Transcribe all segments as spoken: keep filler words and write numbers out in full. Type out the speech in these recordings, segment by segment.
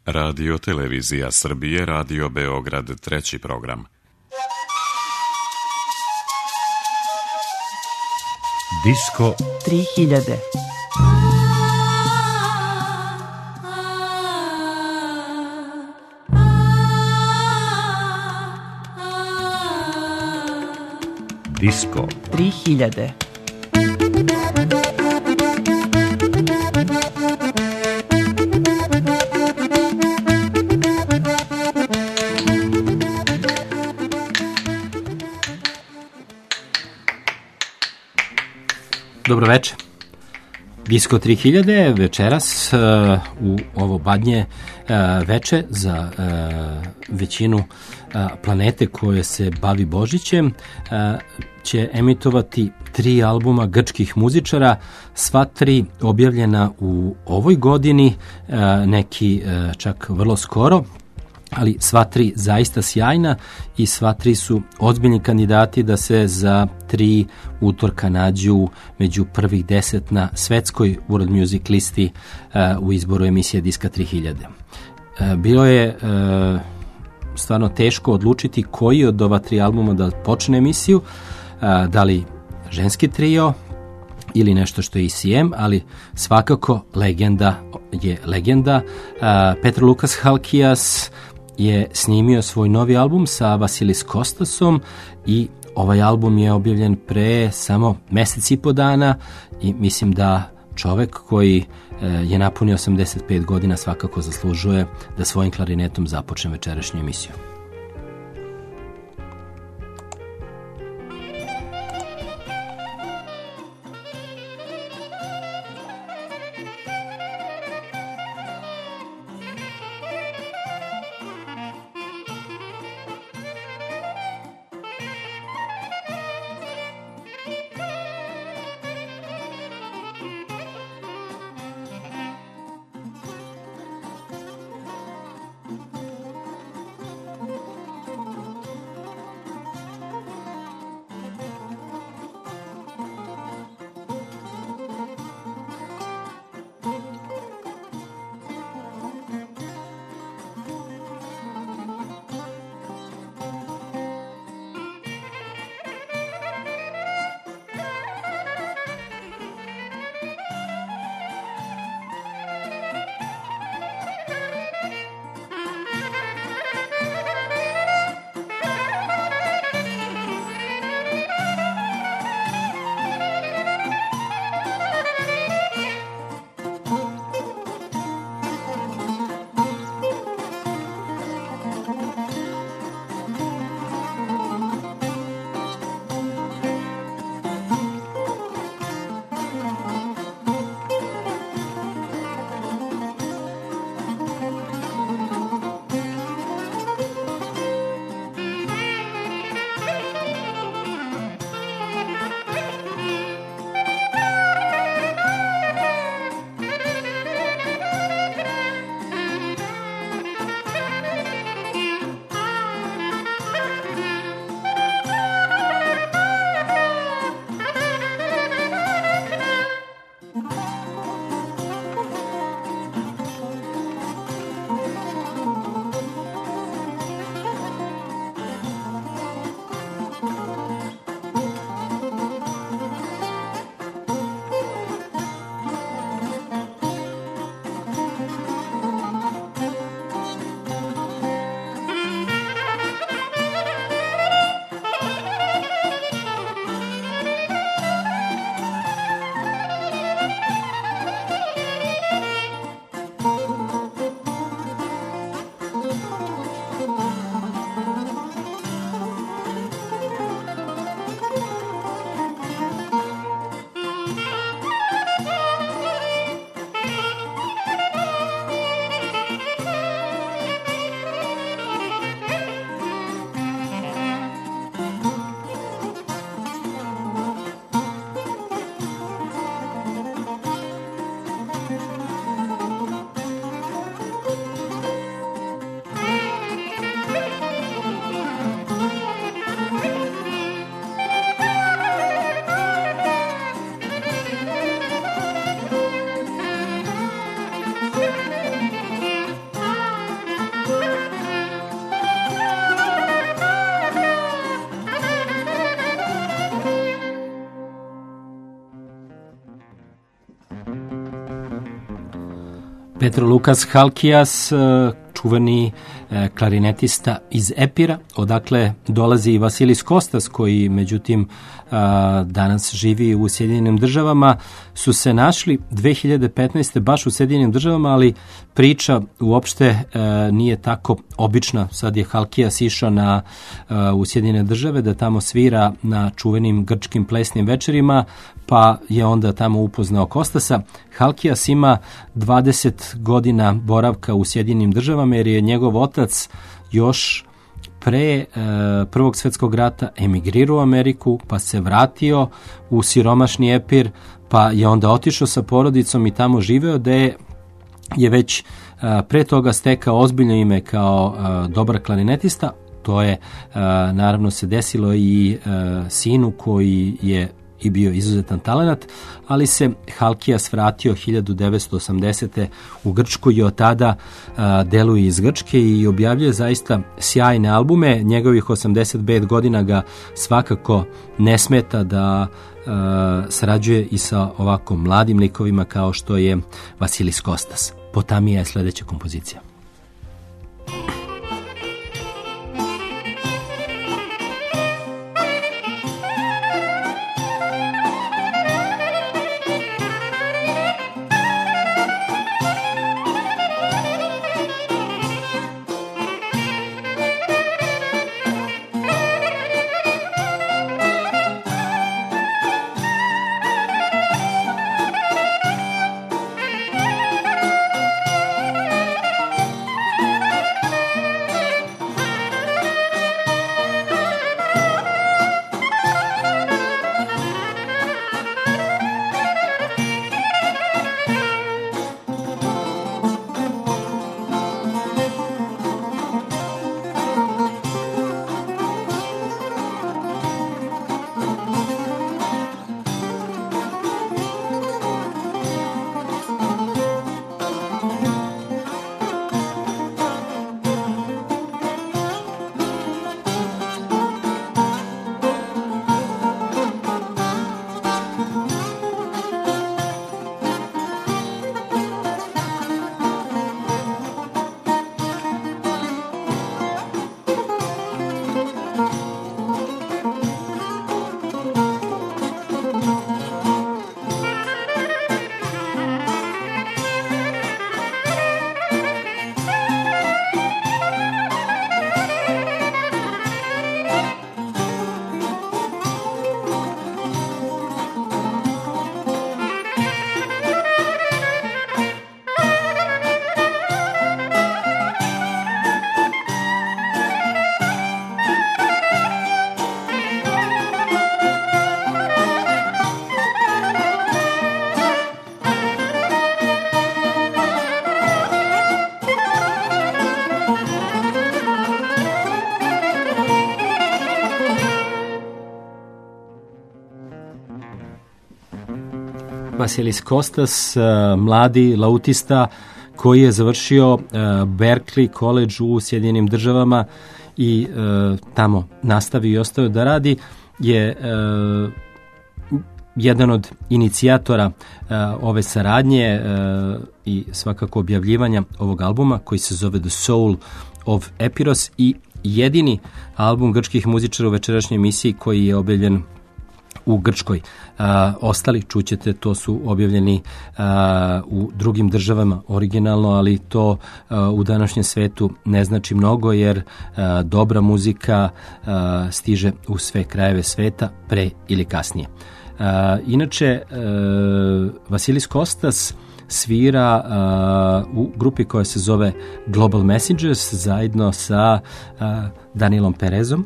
Radio Televizija Srbije, Radio Beograd, treći program. Disko tri hiljade. Disko tri hiljade. Dobro večer. Disko tri hiljade večeras uh, u ovo badnje uh, veče za uh, većinu uh, planete koje se bavi Božićem uh, će emitovati tri albuma grčkih muzičara, sva tri objavljena u ovoj godini, uh, neki uh, čak vrlo skoro, ali sva tri zaista sjajna i sva tri su ozbiljni kandidati da se za tri utorka nađu među prvih deset na svetskoj World Music listi uh, u izboru emisije Diska tri hiljade. Uh, bilo je uh, stvarno teško odlučiti koji od ova tri albuma da počne emisiju, uh, da li ženski trio ili nešto što je E C M, ali svakako legenda je legenda. Uh, Petar Lukas Halkijas je snimio svoj novi album sa Vasilis Kostasom i ovaj album je objavljen pre samo mesec i po dana i mislim da čovek koji je napunio osamdeset pet godina svakako zaslužuje da svojim klarinetom započne večerašnju emisiju. Petro Lukas Halkias, čuveni klarinetista iz Epira, odakle dolazi i Vasilis Kostas, koji međutim danas živi u Sjedinjenim državama, su se našli dve hiljade petnaeste. baš u Sjedinjenim državama, ali priča uopšte nije tako obična. Sad je Halkias išao na, u Sjedinjene države da tamo svira na čuvenim grčkim plesnim večerima, pa je onda tamo upoznao Kostasa. Halkias ima dvadeset godina boravka u Sjedinjenim državama, jer je njegov otac još pre e, Prvog svjetskog rata emigrirao u Ameriku, pa se vratio u siromašni Epir, pa je onda otišao sa porodicom i tamo živeo, da je, je već e, pre toga stekao ozbiljno ime kao e, dobar klarinetista. To je, e, naravno, se desilo i e, sinu koji je i bio izuzetan talenat, ali se Halkias vratio hiljadu devetsto osamdesete. u Grčku i od tada a, deluje iz Grčke i objavljuje zaista sjajne albume. Njegovih osamdeset pet godina ga svakako ne smeta da a, sarađuje i sa ovako mladim likovima kao što je Vasilis Kostas. Potamija je sledeća kompozicija. Vasilis Kostas, mladi lautista koji je završio Berklee College u Sjedinjenim državama i tamo nastavio i ostao da radi, je jedan od inicijatora ove saradnje i svakako objavljivanja ovog albuma koji se zove The Soul of Epiros i jedini album grčkih muzičara u večerašnjoj emisiji koji je objavljen u Grčkoj. A, ostali, čućete, to su objavljeni a, u drugim državama originalno, ali to a, u današnjem svetu ne znači mnogo, jer a, dobra muzika a, stiže u sve krajeve sveta pre ili kasnije. A, inače, a, Vasilis Kostas svira uh, u grupi koja se zove Global Messengers zajedno sa uh, Danielom Perezom,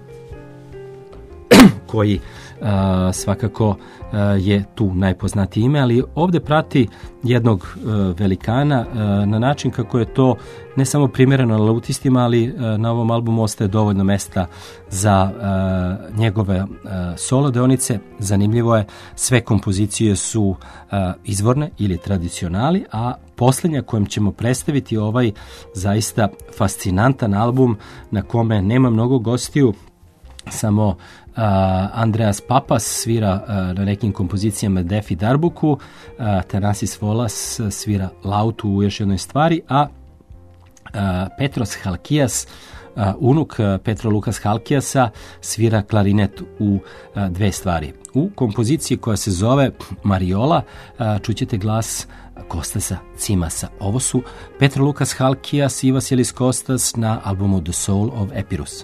koji uh, svakako uh, je tu najpoznatije ime, ali ovde prati jednog uh, velikana uh, na način kako je to ne samo primjereno lautistima, ali uh, na ovom albumu ostaje dovoljno mesta za uh, njegove uh, solo deonice. Zanimljivo je, sve kompozicije su uh, izvorne ili tradicionali, a posljednja kojem ćemo predstaviti ovaj zaista fascinantan album na kome nema mnogo gostiju, samo uh, Andreas Papas svira uh, na nekim kompozicijama Defi Darbuku, uh, Thanasis Volas svira lautu u još jednoj stvari, a uh, Petros Halkijas, uh, unuk uh, Petro Lukas Halkijasa, svira klarinet u uh, dve stvari. U kompoziciji koja se zove Mariola uh, čućete glas Kostasa Cimasa. Ovo su Petro Lukas Halkijas i Vasilis Kostas na albumu The Soul of Epirus.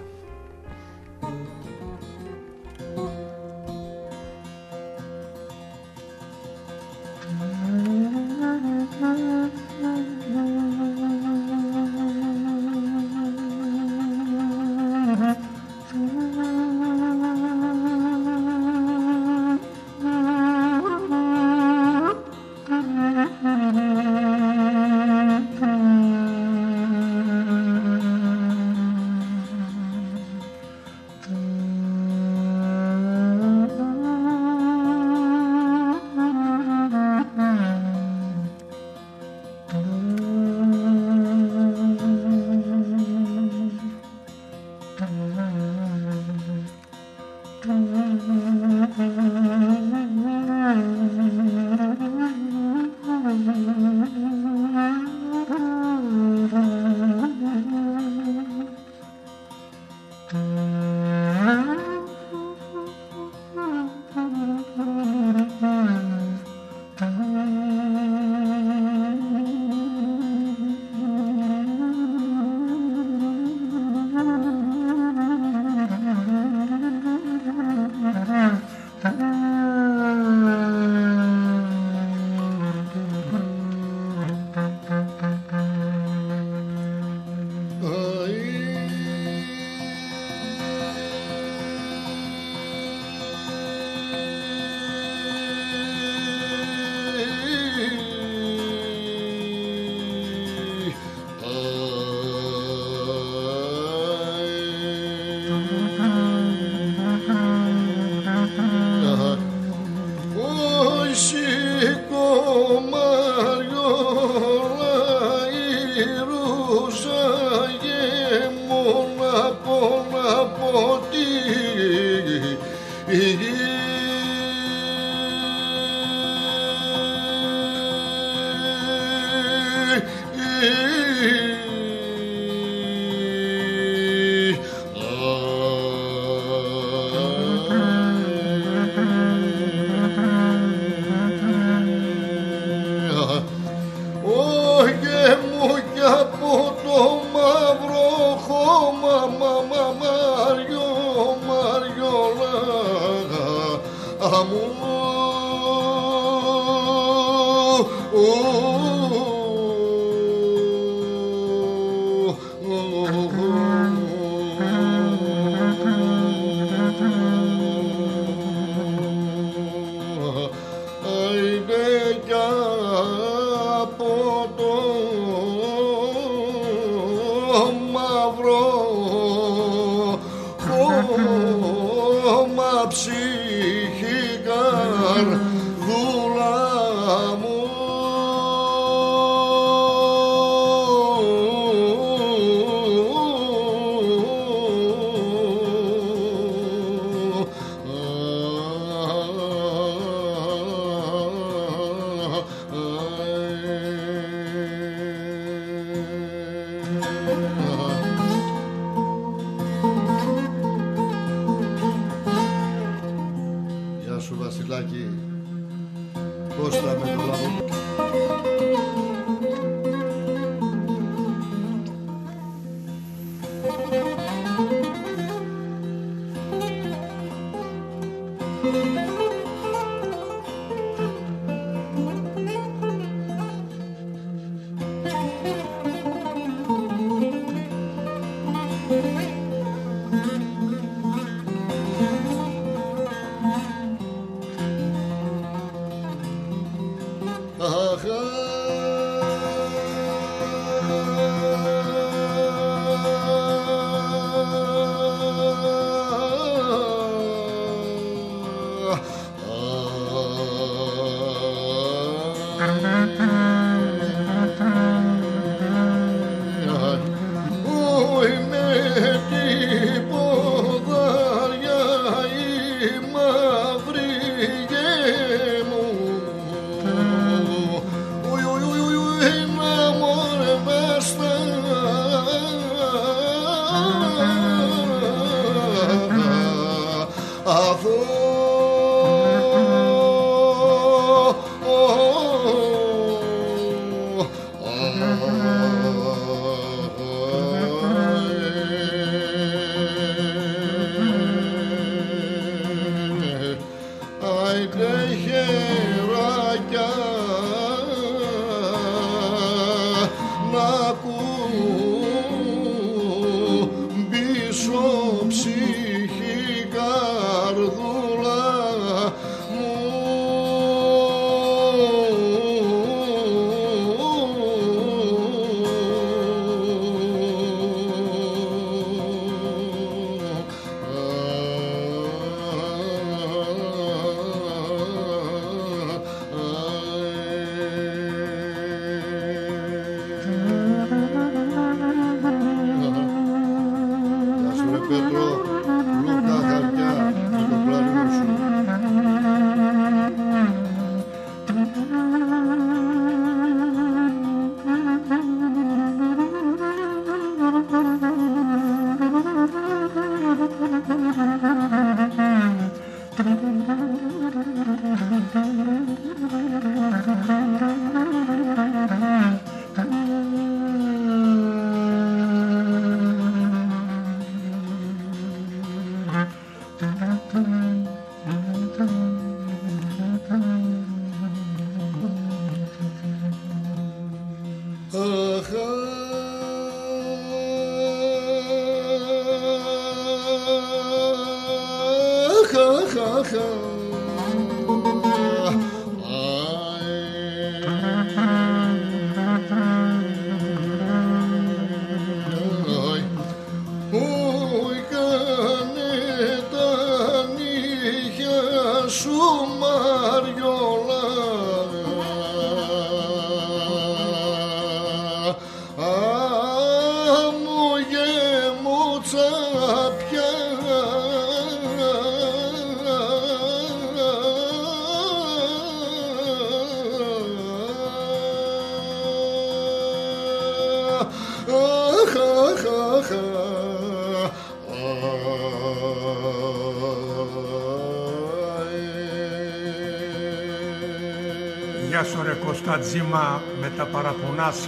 Γεια σου ρε Κωνσταντζήμα με τα παραπονά σου.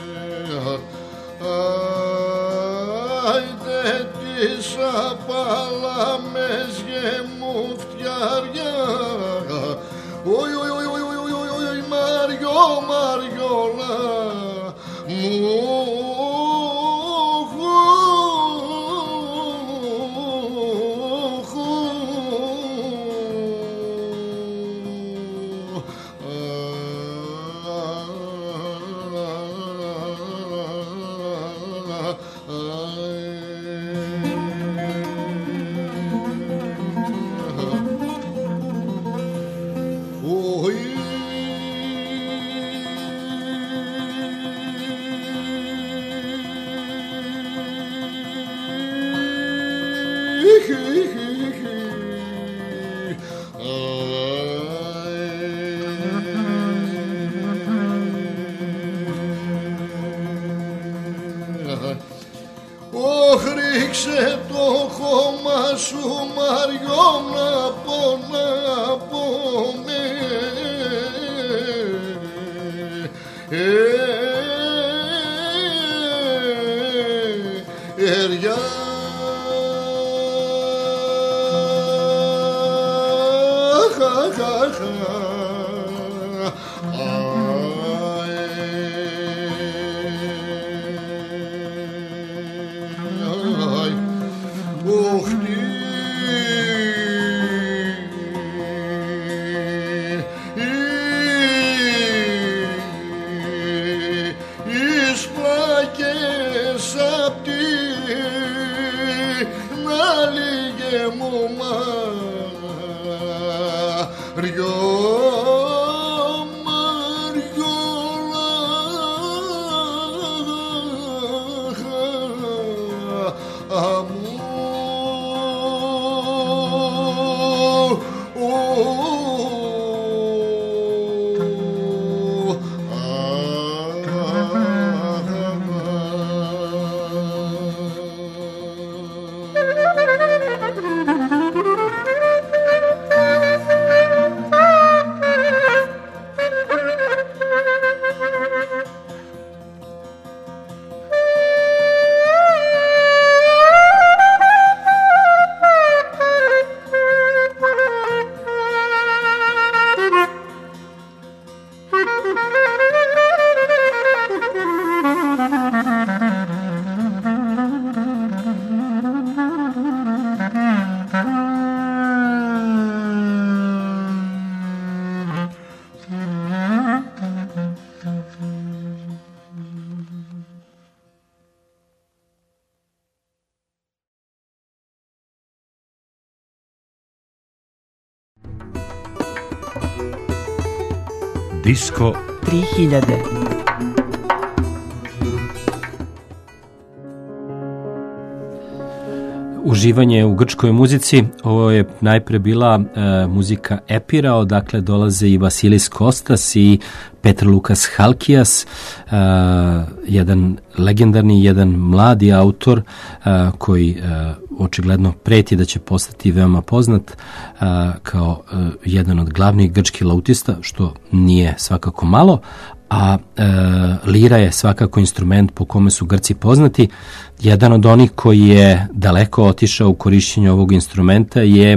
Άιντε τις απαλάμες γεμού φτιάρια. Οι, οι, οι, οι, οι, οι, Μαριό, Μαριόλα μου. Ωχ, ρίξε το χώμα σου Μαριό να πονά από με. Εριά χα χα χα. Disko tri hiljade. Uživanje u grčkoj muzici. Ovo je najpre bila e, muzika Epira, odakle dolaze i Vasilis Kostas i Petar Lukas Halkijas, e, jedan legendarni, jedan mladi autor e, koji e, očigledno preti da će postati veoma poznat e, kao e, jedan od glavnih grčkih lautista, što nije svakako malo, a e, lira je svakako instrument po kome su Grci poznati. Jedan od onih koji je daleko otišao u korišćenju ovog instrumenta je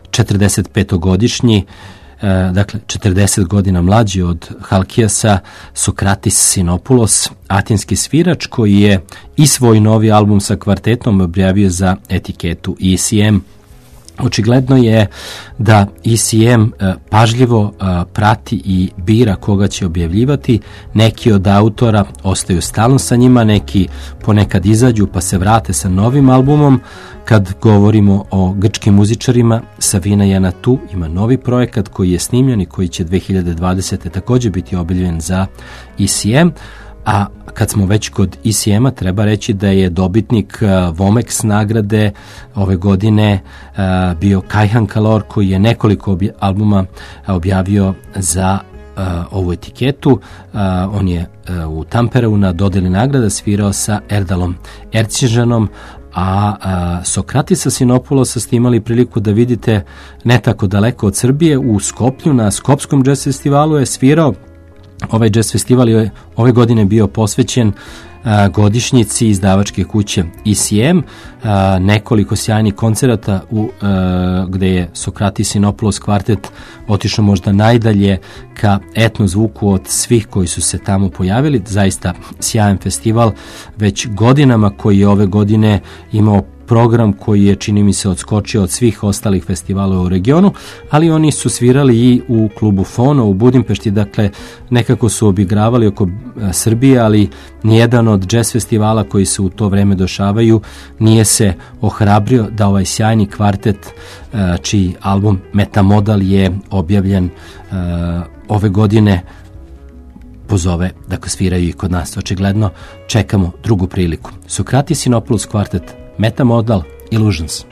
četrdesetpetogodišnji, e, dakle četrdeset godina mlađi od Halkijasa, Sokratis Sinopulos, atinski svirač koji je i svoj novi album sa kvartetom objavio za etiketu E C M. Očigledno je da E C M pažljivo prati i bira koga će objavljivati. Neki od autora ostaju stalno sa njima, neki ponekad izađu pa se vrate sa novim albumom. Kad govorimo o grčkim muzičarima, Savina Jana tu ima novi projekat koji je snimljen i koji će dve hiljade dvadesete također biti objavljen za E C M. A kad smo već kod E C M-a, treba reći da je dobitnik uh, Vomex nagrade ove godine uh, bio Kajhan Kalor, koji je nekoliko obje, albuma objavio za uh, ovu etiketu. Uh, on je uh, u Tampereu na dodeli nagrada svirao sa Erdalom Ercižanom, a, a Sokratisa Sinopulosa ste imali priliku da vidite ne tako daleko od Srbije, u Skoplju na Skopskom jazz festivalu je svirao. Ovaj jazz festival je ove godine bio posvećen a, godišnjici izdavačke kuće E C M, a, nekoliko sjajnih koncerata u, a, gde je Sokratis Sinopoulos kvartet otišao možda najdalje ka etno zvuku od svih koji su se tamo pojavili. Zaista sjajan festival već godinama, koji je ove godine imao program koji je, čini mi se, odskočio od svih ostalih festivala u regionu, ali oni su svirali i u klubu Fono u Budimpešti, dakle nekako su obigravali oko Srbije, ali nijedan od jazz festivala koji se u to vreme dešavaju nije se ohrabrio da ovaj sjajni kvartet, čiji album Metamodal je objavljen ove godine, pozove da sviraju i kod nas. Očigledno čekamo drugu priliku. Sokratis Sinopoulos kvartet, Metamodal, Illusions.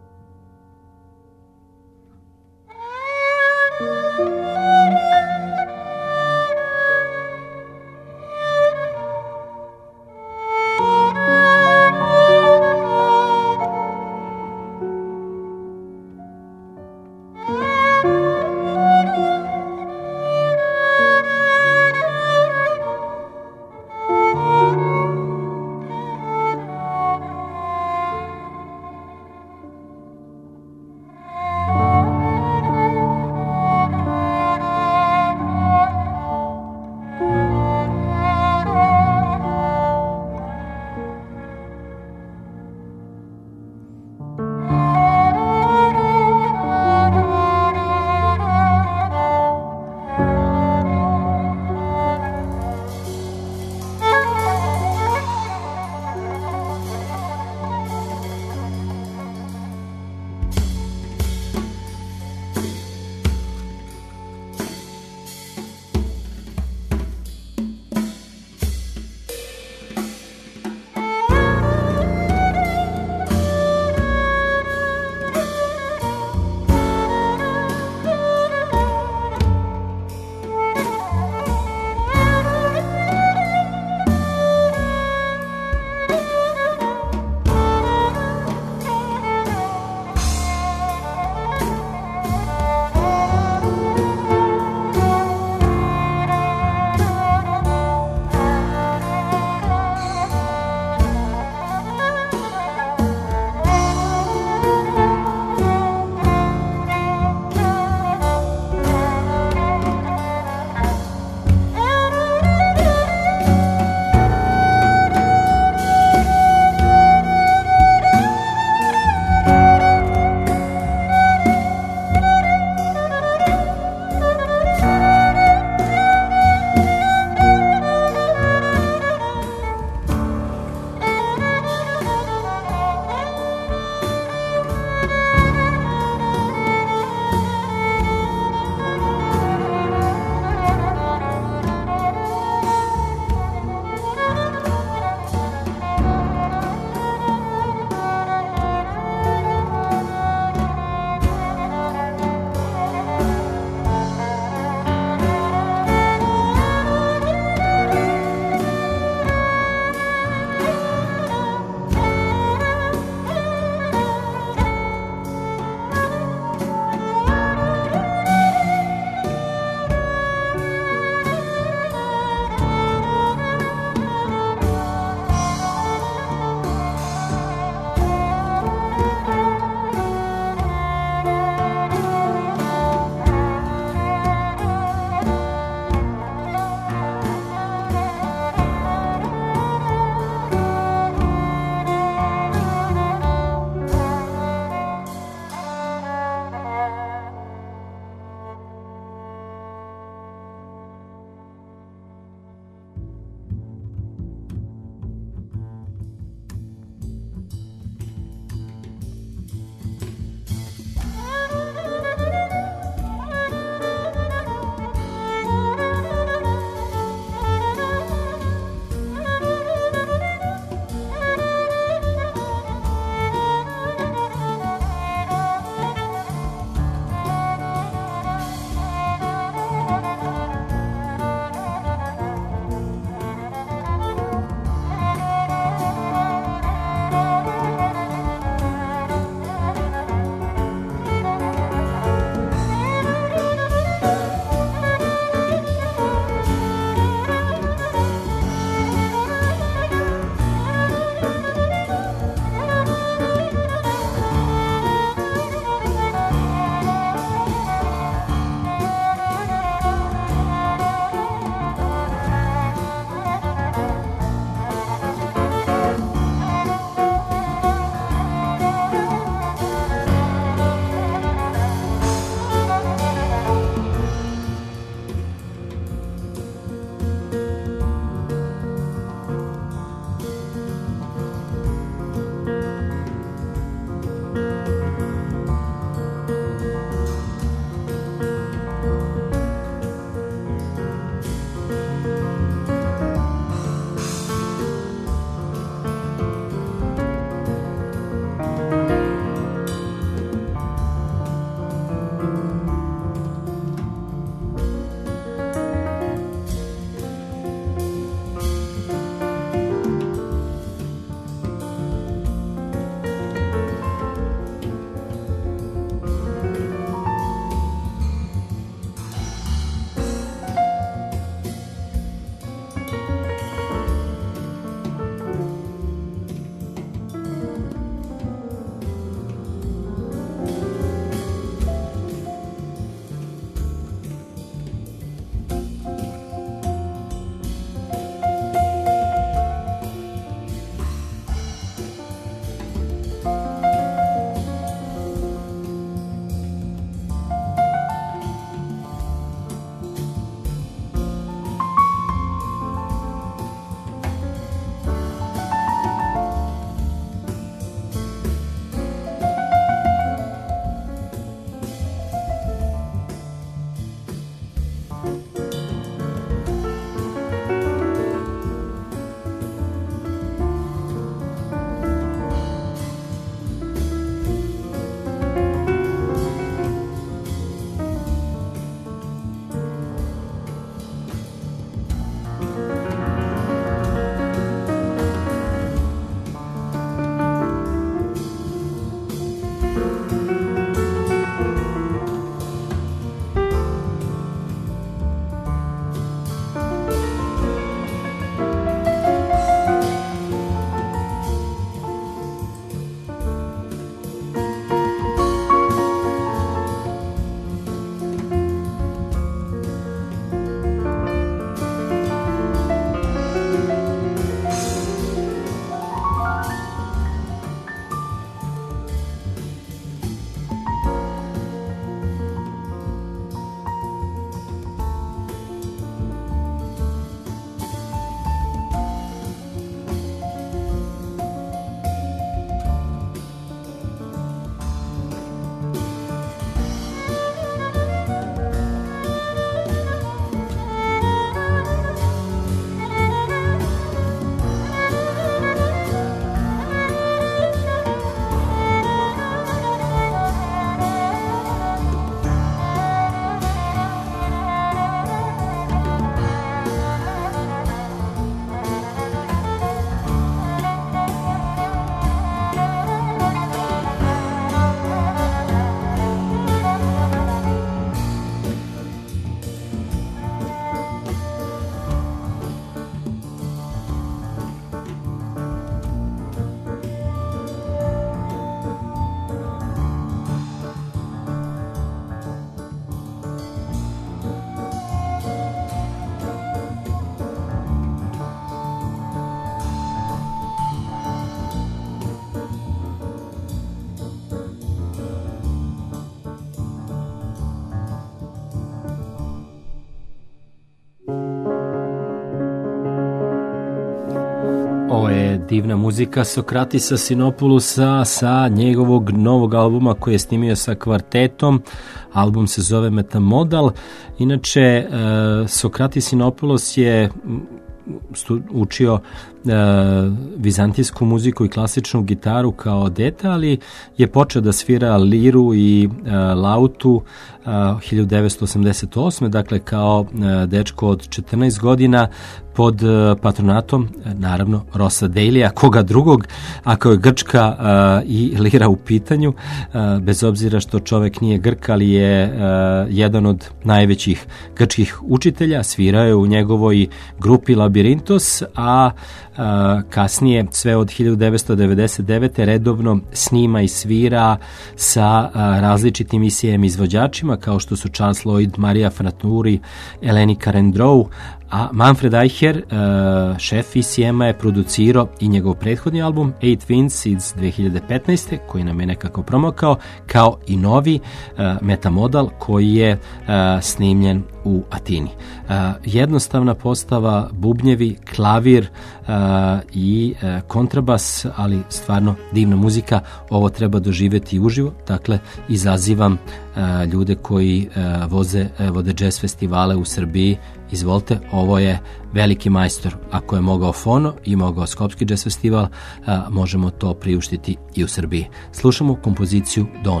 Ovo je divna muzika Sokratisa Sinopoulosa sa njegovog novog albuma koji je snimio sa kvartetom. Album se zove Metamodal. Inače, Sokratis Sinopoulos je učio e, vizantijsku muziku i klasičnu gitaru kao dete, ali je počeo da svira liru i e, lautu e, hiljadu devetsto osamdeset osme. Dakle kao e, dečko od četrnaest godina pod e, patronatom, e, naravno, Rosa Dailya, koga drugog, ako je Grčka e, i lira u pitanju, e, bez obzira što čovek nije Grk, ali je e, jedan od najvećih grčkih učitelja, svirao je u njegovoj grupi Labirintos, a a, kasnije sve od hiljadu devetsto devedeset devete redovno snima i svira sa a, različitim E C M izvođačima kao što su Charles Lloyd, Maria Fraturi, Eleni Karendrou, a Manfred Eicher, uh, šef E C M-a, je producirao i njegov prethodni album Eight Winds iz dve hiljade petnaeste. koji nam je nekako promokao, kao i novi uh, Metamodal koji je uh, snimljen u Atini. Uh, jednostavna postava, bubnjevi, klavir uh, i uh, kontrabas, ali stvarno divna muzika. Ovo treba doživjeti uživo, dakle izazivam uh, ljude koji uh, voze, uh, vode jazz festivale u Srbiji. Izvolite, ovo je veliki majstor. Ako je mogao Fono i mogao Skopski jazz festival, a, možemo to priuštiti i u Srbiji. Slušamo kompoziciju Dawn.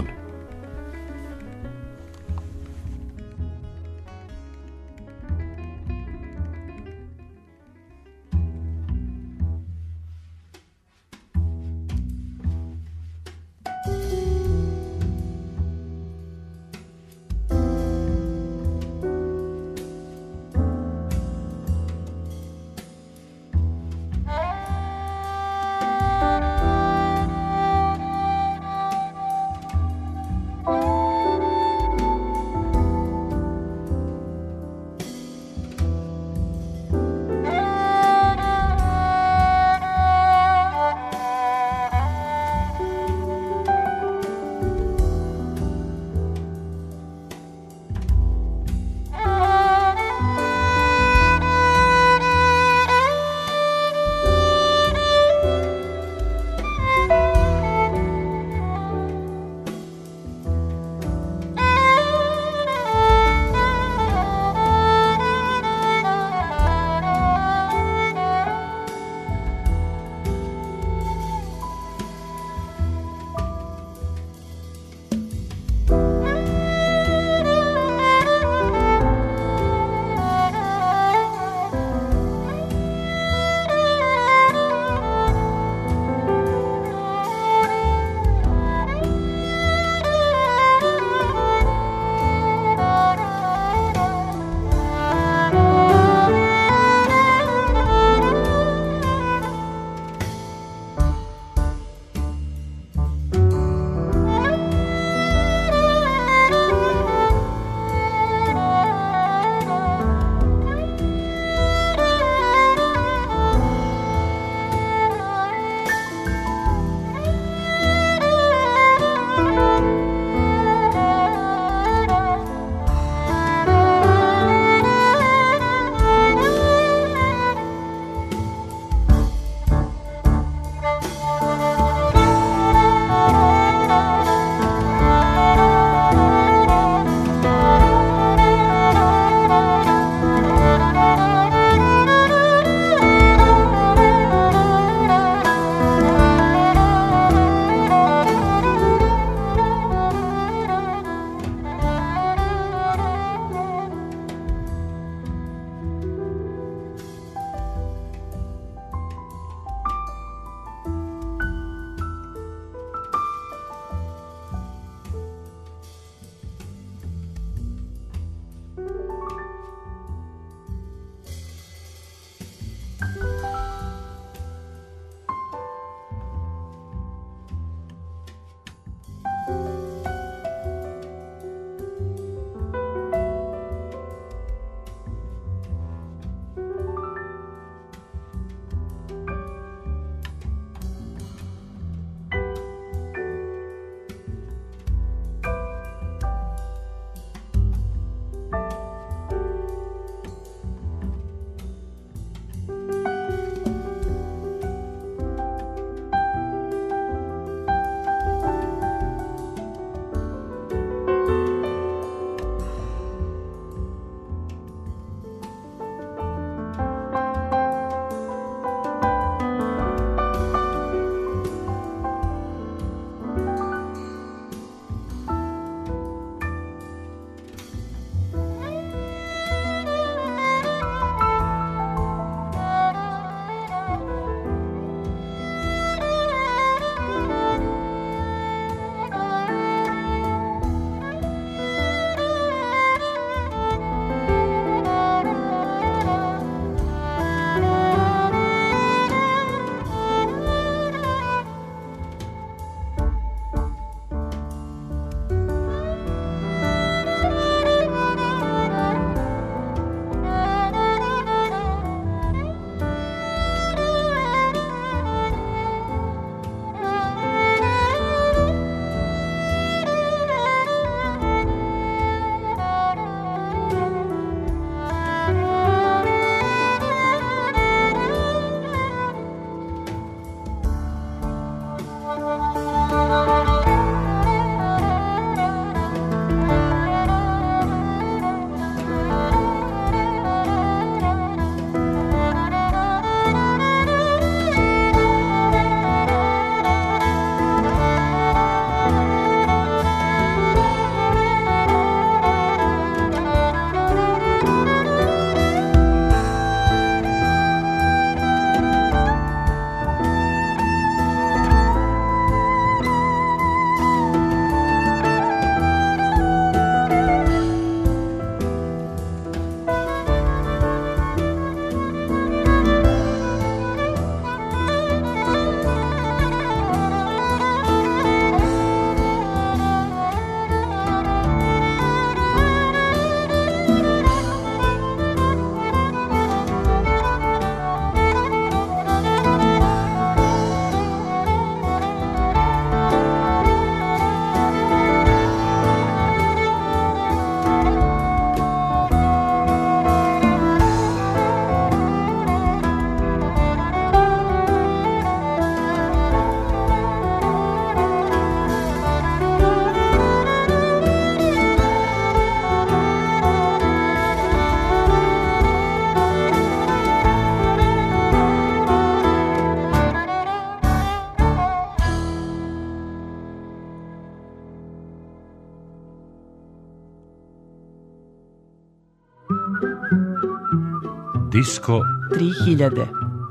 Disko tri hiljade.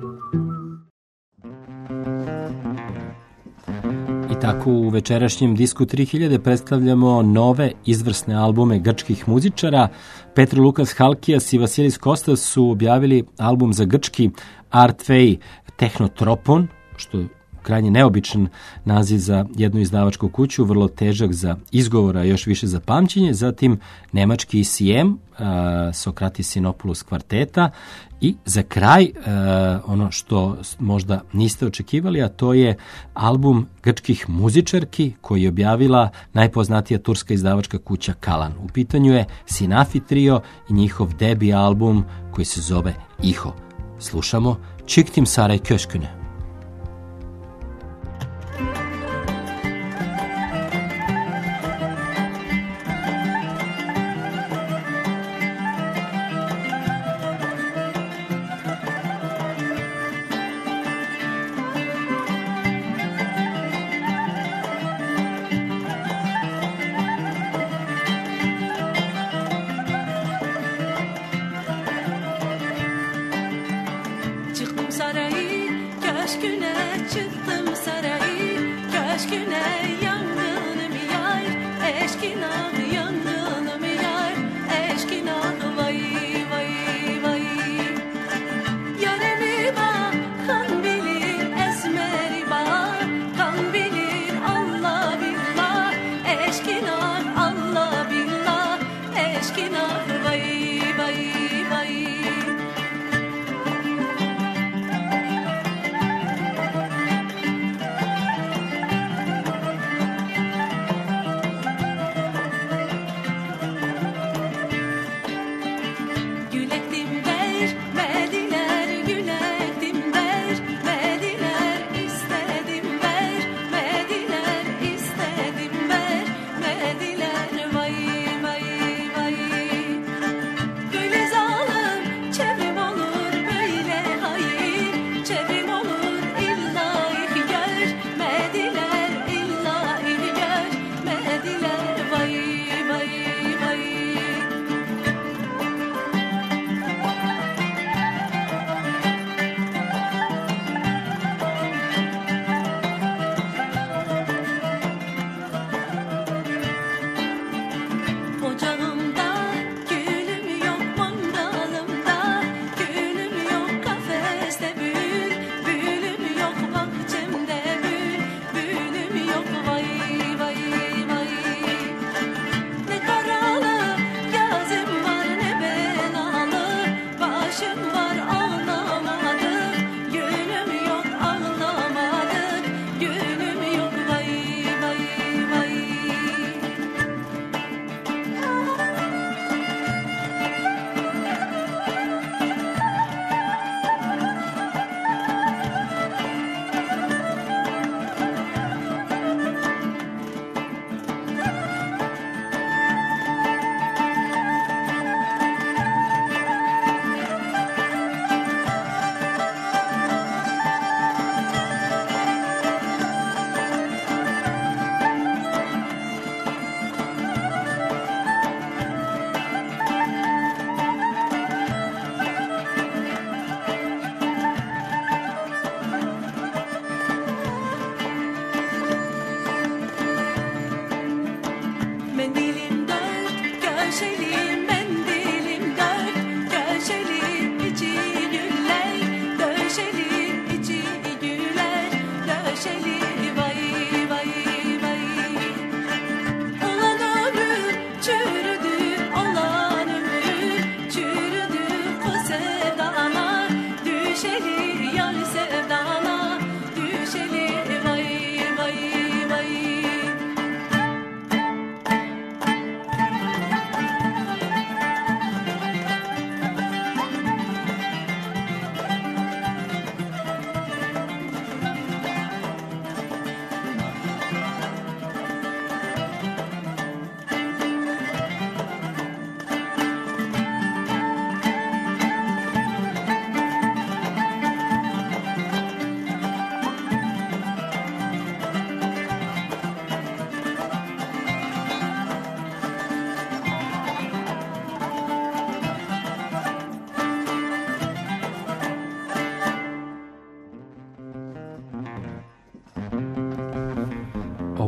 I tako u večerašnjem Disku tri hiljade predstavljamo nove izvrsne albume grčkih muzičara. Petro Lukas Halkijas i Vasilis Kostas su objavili album za grčki Artvej Tehnotropon, što je krajnje neobičan naziv za jednu izdavačku kuću, vrlo težak za izgovora, još više za pamćenje. Zatim nemački C M, Sokratis Sinopoulos kvarteta i za kraj ono što možda niste očekivali, a to je album grčkih muzičarki koji je objavila najpoznatija turska izdavačka kuća Kalan. U pitanju je Sinafi trio i njihov debi album koji se zove Iho. Slušamo Çıktım Saray Köşküne.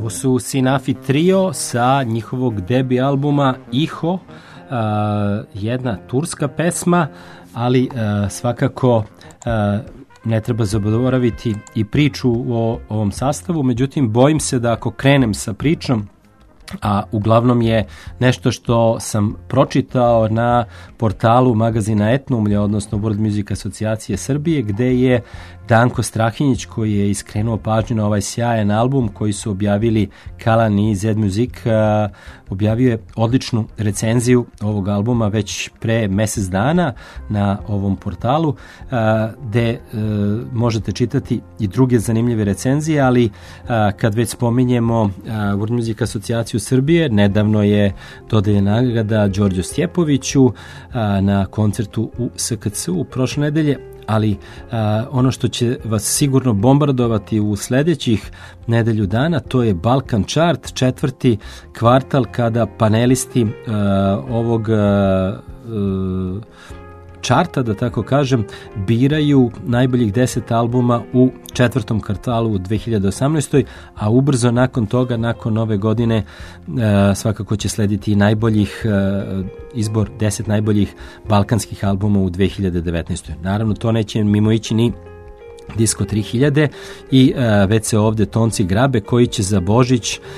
Ovo su Sinafi Trio sa njihovog debi albuma Iho, uh, jedna turska pesma, ali uh, svakako uh, ne treba zaboraviti i priču o ovom sastavu. Međutim, bojim se da ako krenem sa pričom, a uglavnom je nešto što sam pročitao na portalu magazina Etnumlja, odnosno World Music Asocijacije Srbije, gde je Danko Strahinjić, koji je iskrenuo pažnju na ovaj sjajan album koji su objavili Kalan i Zed Music, uh, objavio je odličnu recenziju ovog albuma već pre mesec dana na ovom portalu, uh, gde uh, možete čitati i druge zanimljive recenzije, ali uh, kad već spominjemo uh, World Music Asocijaciju Srbije, nedavno je dodeljena nagrada Đorđu Stjepoviću uh, na koncertu u S K C-u prošle nedelje, ali uh, ono što će vas sigurno bombardovati u sledećih nedelju dana, to je Balkan Chart, četvrti kvartal kada panelisti uh, ovog uh, uh, čarta, da tako kažem, biraju najboljih deset albuma u četvrtom kvartalu u dve hiljade osamnaestoj. a ubrzo nakon toga, nakon nove godine, e, svakako će slediti najboljih e, izbor deset najboljih balkanskih albuma u dve hiljade devetnaestoj. Naravno, to neće mimo ići ni Disko tri hiljade i e, već se ovde tonci grabe, koji će za Božić e,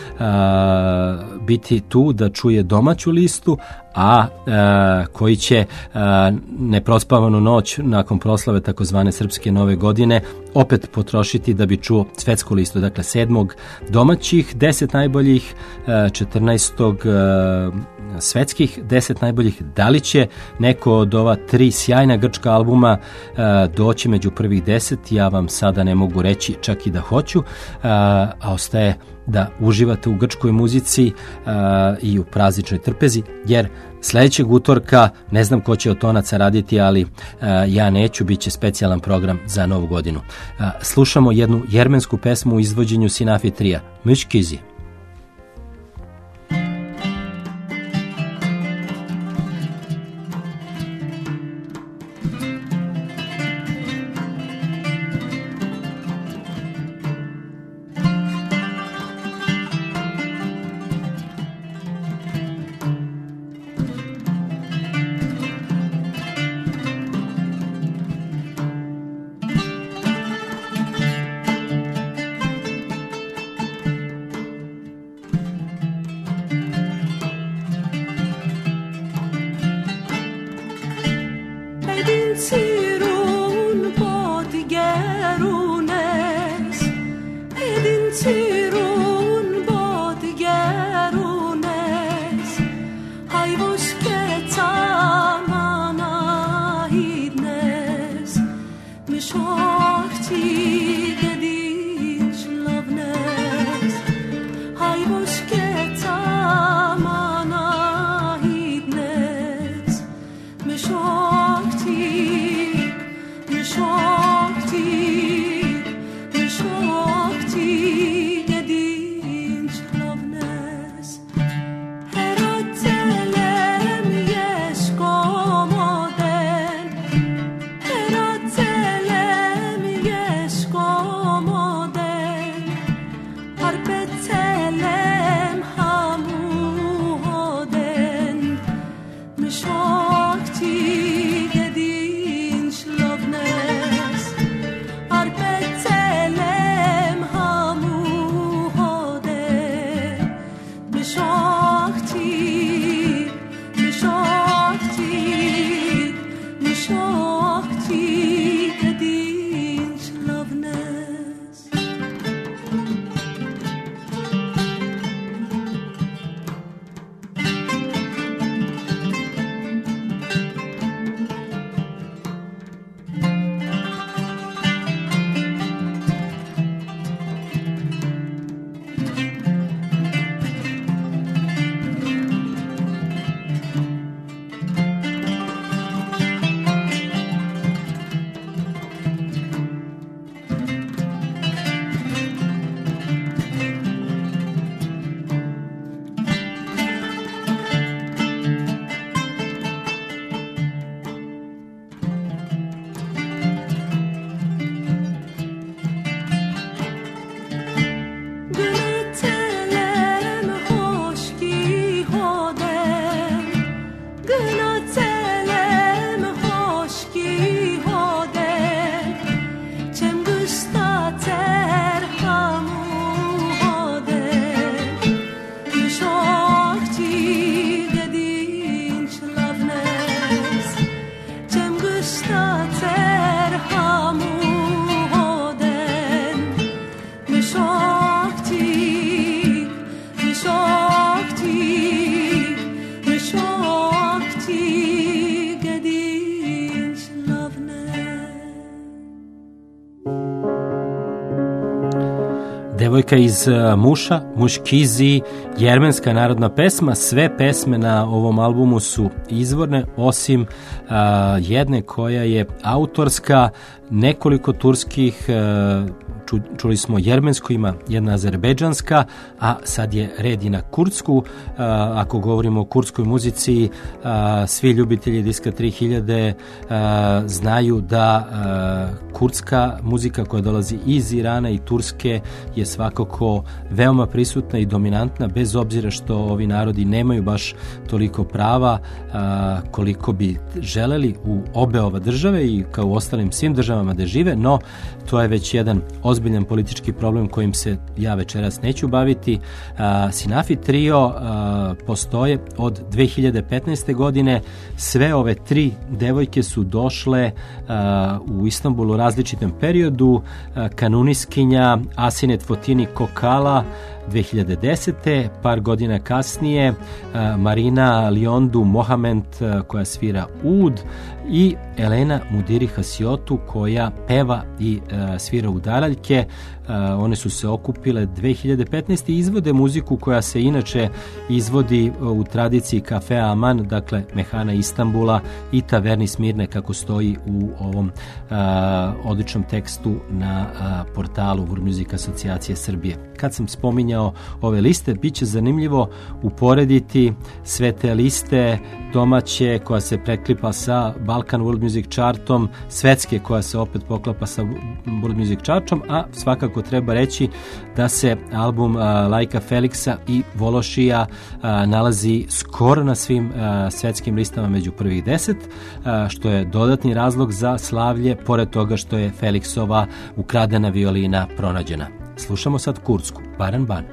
biti tu da čuje domaću listu, a e, koji će e, neprospavanu noć nakon proslave takozvane Srpske nove godine opet potrošiti da bi čuo svetsku listu. Dakle, sedmog domaćih, deset najboljih, e, četrnaestog e, svetskih, deset najboljih. Da li će neko od ova tri sjajna grčka albuma e, doći među prvih deset, ja vam sada ne mogu reći, čak i da hoću, e, a ostaje da uživate u grčkoj muzici uh, i u prazničnoj trpezi, jer sledećeg utorka, ne znam ko će od tonaca raditi, ali uh, ja neću, bit će specijalan program za novu godinu. Uh, slušamo jednu jermensku pesmu u izvođenju Sinafi Trija, Müşkizi. Devojka iz Muša, Muškizi, jermenska narodna pesma. Sve pesme na ovom albumu su izvorne, osim uh, jedne koja je autorska, nekoliko turskih, uh, ču, čuli smo jermensku, ima jedna azerbejdžanska, a sad je red i na kurdsku. Uh, ako govorimo o kurdskoj muzici, uh, svi ljubitelji Diska tri hiljade uh, znaju da uh, kurdska muzika koja dolazi iz Irana i Turske je svakako veoma prisutna i dominantna, bez obzira što ovi narodi nemaju baš toliko prava a, koliko bi želeli u obe ova države i kao u ostalim svim državama da žive, no to je već jedan ozbiljan politički problem kojim se ja večeras neću baviti. A, Sinafi trio a, postoje od dve hiljade petnaeste. godine. Sve ove tri devojke su došle a, u Istanbulu u različitom periodu. A, kanuniskinja Asinet Fotini Kokala dve hiljade desete. Par godina kasnije Marina Liondu Mohamed koja svira ud i Elena Mudiri Hasiotu koja peva i svira udaraljke. One su se okupile dve hiljade petnaeste. i izvode muziku koja se inače izvodi u tradiciji Kafea Aman, dakle mehana Istanbula i taverni Smirne, kako stoji u ovom a, odličnom tekstu na a, portalu World Music Asocijacije Srbije. Kad sam spominjao ove liste, bit će zanimljivo uporediti sve te liste domaće koja se preklipa sa Balkan World Music Chartom, svetske koja se opet poklapa sa World Music Chartom, a svakako treba reći da se album uh, Lajka Feliksa i Vološija uh, nalazi skoro na svim uh, svetskim listama među prvih deset, uh, što je dodatni razlog za slavlje, pored toga što je Feliksova ukradena violina pronađena. Slušamo sad kurdsku, Baran Ban.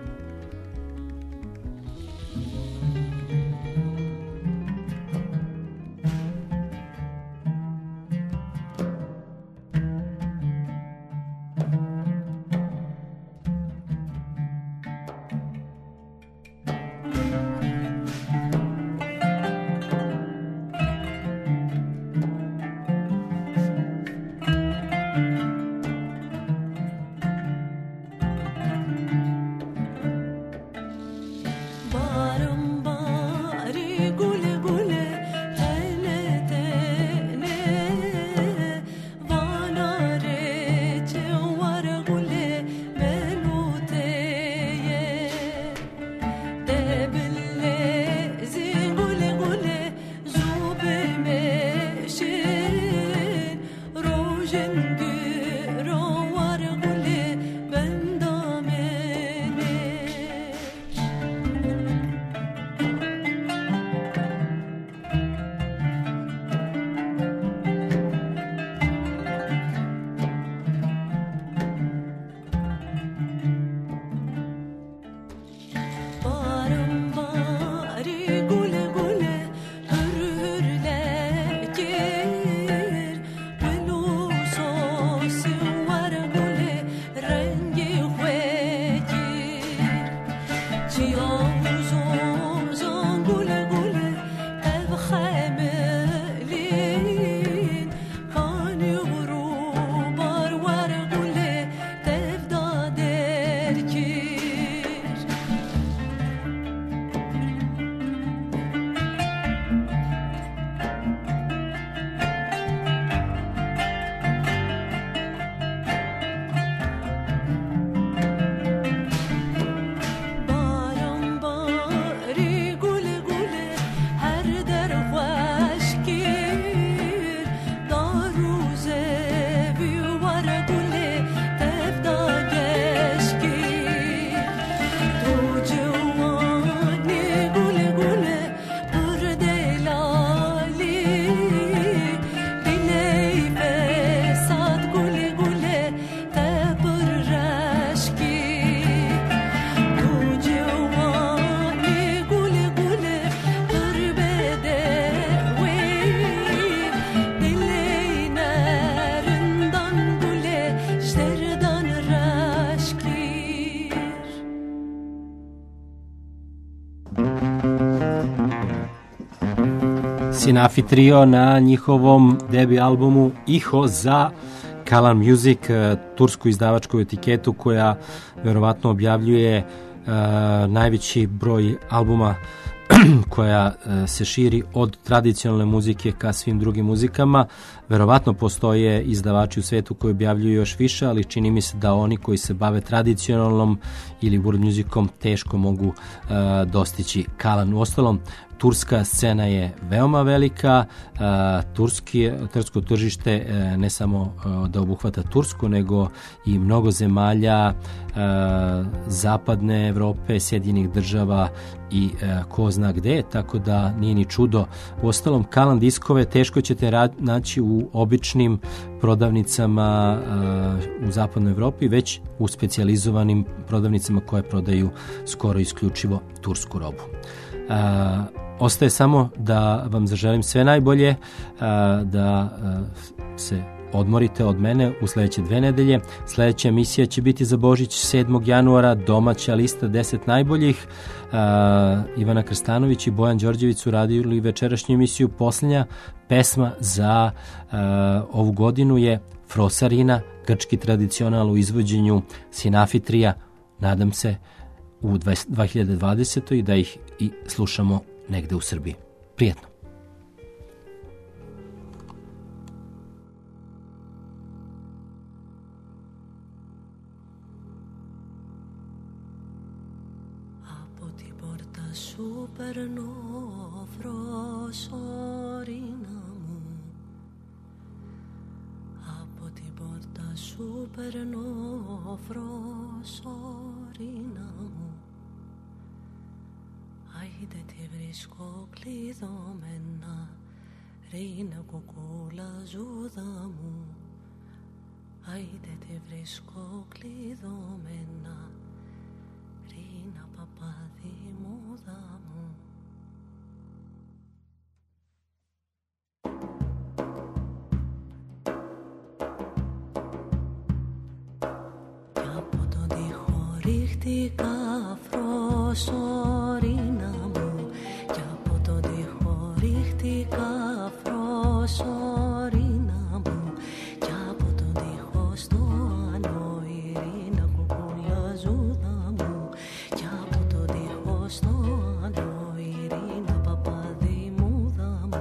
Sinafi trio na njihovom debi albumu Iho za Kalan Music, tursku izdavačku etiketu koja verovatno objavljuje najveći broj albuma koja se širi od tradicionalne muzike ka svim drugim muzikama. Verovatno postoje izdavači u svetu koji objavljuju još više, ali čini mi se da oni koji se bave tradicionalnom ili world musicom teško mogu uh, dostići Kalan. Uostalom, turska scena je veoma velika, uh, turski, tursko tržište uh, ne samo uh, da obuhvata Tursku, nego i mnogo zemalja uh, zapadne Evrope, Sjedinjenih država i uh, ko zna gde, tako da nije ni čudo. Uostalom, Kalan diskove teško ćete rad, naći u običnim prodavnicama uh, u zapadnoj Evropi, već u specijalizovanim prodavnicama koje prodaju skoro isključivo tursku robu. Uh, ostaje samo da vam zaželim sve najbolje, uh, da uh, se odmorite od mene u sledeće dve nedelje. Sledeća emisija će biti za Božić sedmog januara, domaća lista deset najboljih. Uh, Ivana Krstanović i Bojan Đorđević su radili večerašnju emisiju. Posljednja pesma za uh, ovu godinu je Frosarina, grčki tradicional u izvođenju Sinafitrija. Nadam se u dve hiljade dvadesetoj da ih i slušamo negde u Srbiji. Prijetno. Περνώ φροσόρινα μου, από την πόρτα σου περνώ φροσόρινα μου. Άιντε τη βρίσκω κλειδωμένα, ρίνα κουκούλα ζούδα μου. Άιντε τη βρίσκω κλειδωμένα, ρίνα παπάδι μούδα μου. Ρίχτηκα φροσόρινα μου, κι από τον τοίχο ρίχτηκα φροσόρινα μου, κι από τον τοίχο στο άνω ειρήνα κουκούλα ζούδα μου, κι από τον τοίχο στο άνω ειρήνα παπάδι μούδα μου.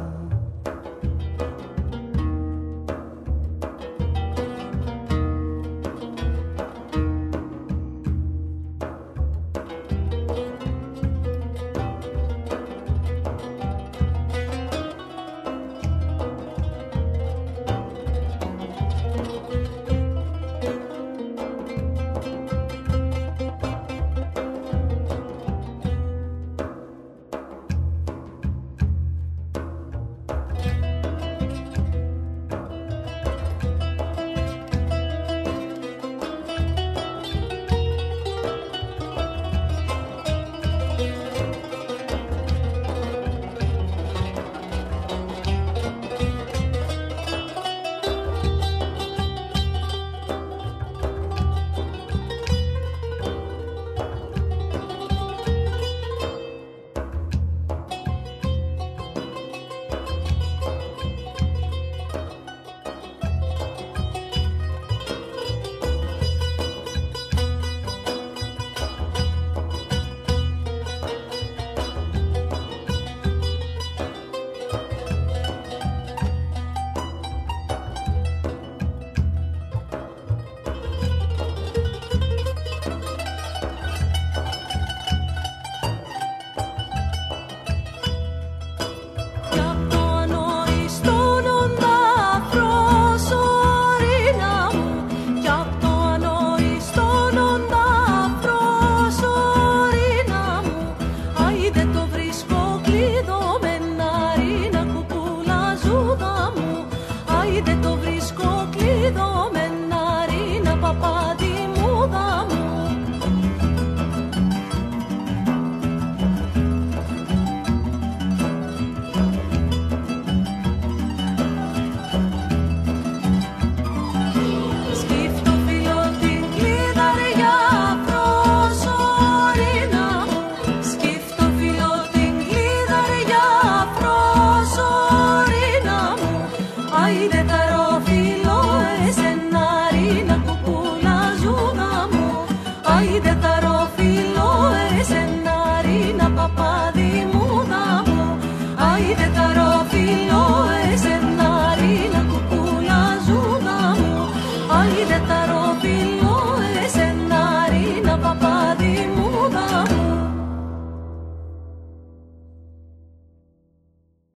Haydi